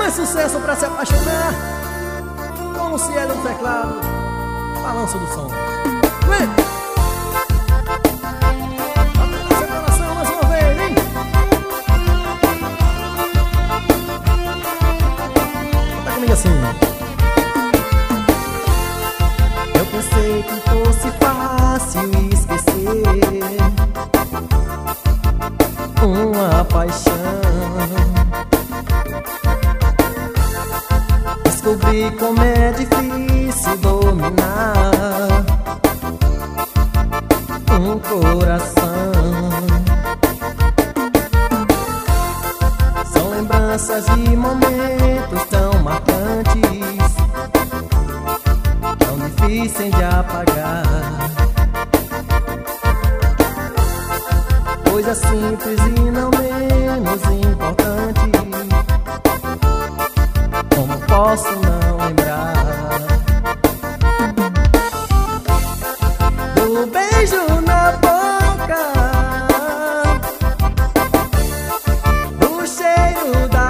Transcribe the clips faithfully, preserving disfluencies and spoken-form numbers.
mais sucesso pra se apaixonar. Como se era um teclado, balanço do som. Vem! Bota no seu coração mais uma vez, hein? Tá comigo assim. Eu pensei que fosse fácil esquecer uma paixão. Descobri como é difícil dominar um coração. São lembranças de momentos tão marcantes, tão difíceis de apagar. Coisa simples e não menos importante, como posso não lembrar do beijo na boca, do cheiro da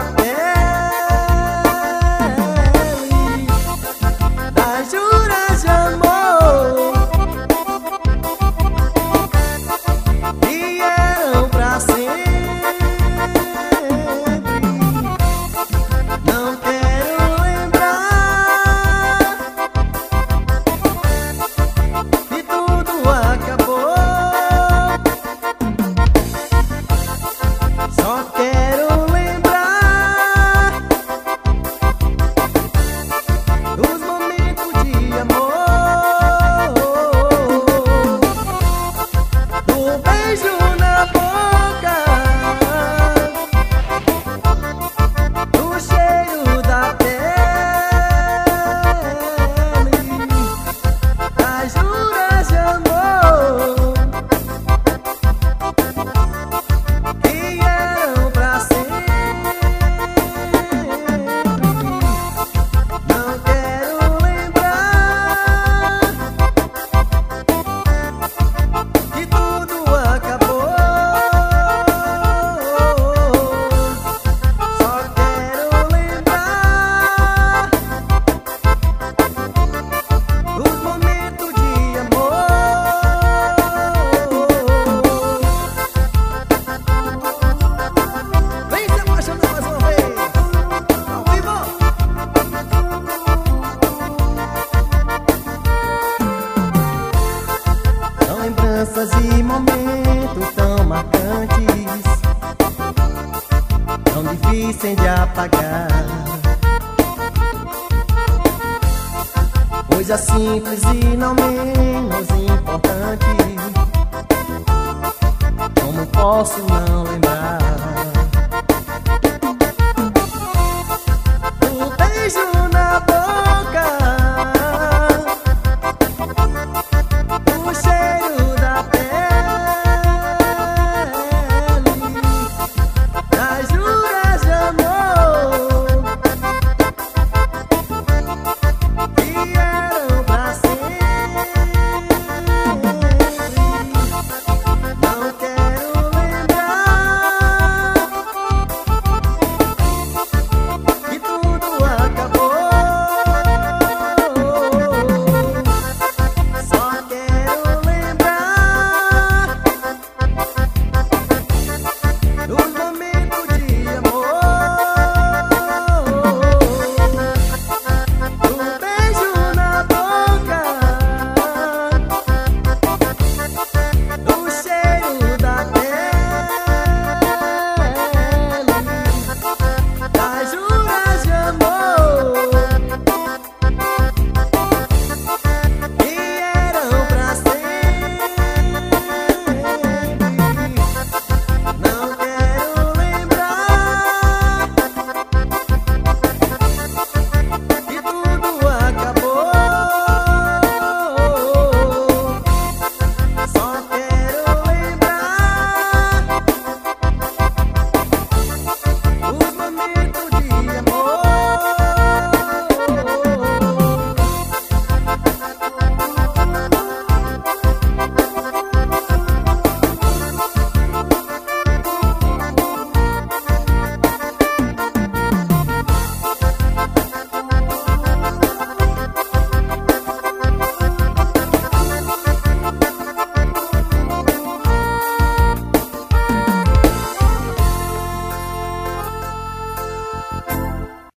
pele, das juras de amor que eram pra sempre. Não quero lembrar que tudo acabou. Só quero lembrar dos momentos de amor, do beijo na boca, do cheiro da pele, das juras de amor que eram pra sempre. Não quero lembrar que tudo acabou. Só quero lembrar dos momentos de amor. Vem se apaixonar mais uma vez, ao vivo. São lembranças e momentos tão marcantes, tão difíceis de apagar. Coisa simples e não menos importante, como posso não